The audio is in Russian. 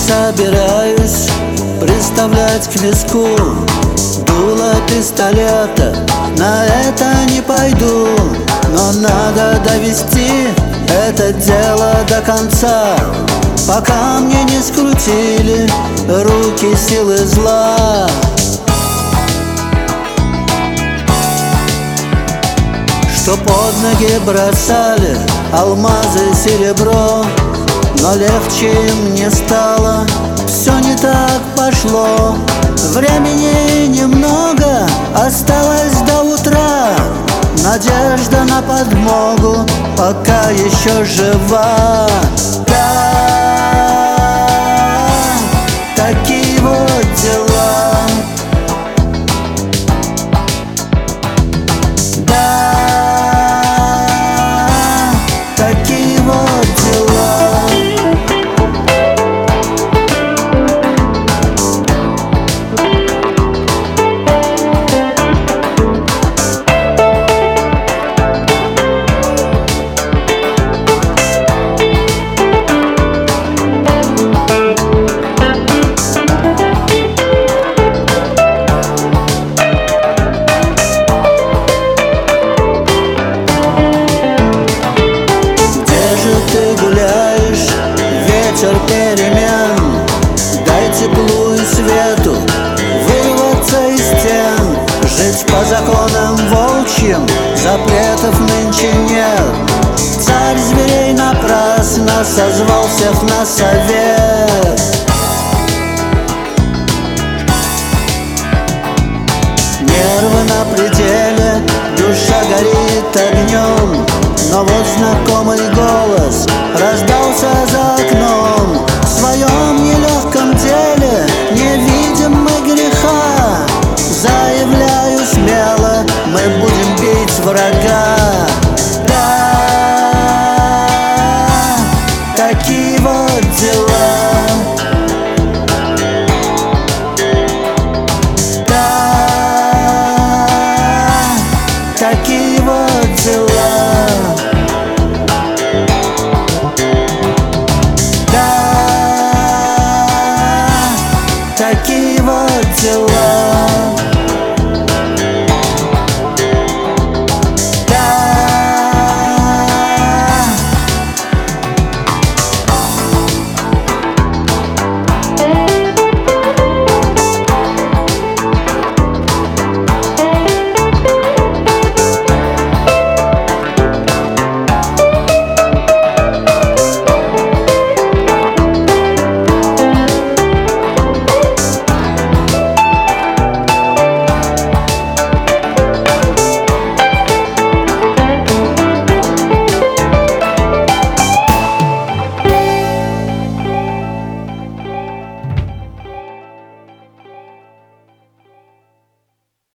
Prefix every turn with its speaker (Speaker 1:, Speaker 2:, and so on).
Speaker 1: собираюсь приставлять к виску дуло пистолета, на это не пойду. Но надо довести это дело до конца, пока мне не скрутили руки силы зла. Что под ноги бросали алмазы, серебро, но легче им не стало, все не так пошло. Времени немного осталось до утра, надежда на подмогу пока еще жива. Да, такие вот дела. Да, такие вот дела. Вечер перемен, дай теплу и свету вырваться из стен. Жить по законам волчьим запретов нынче нет. Царь зверей напрасно созвал всех на совет. Нервы на пределе, душа горит огнем, но вот знакомый голос раздался за окном. В своем нелегком деле не видим мы греха. Заявляю смело, мы будем бить врага. Да, такие вот дела. Да, такие вот дела. Такие вот дела.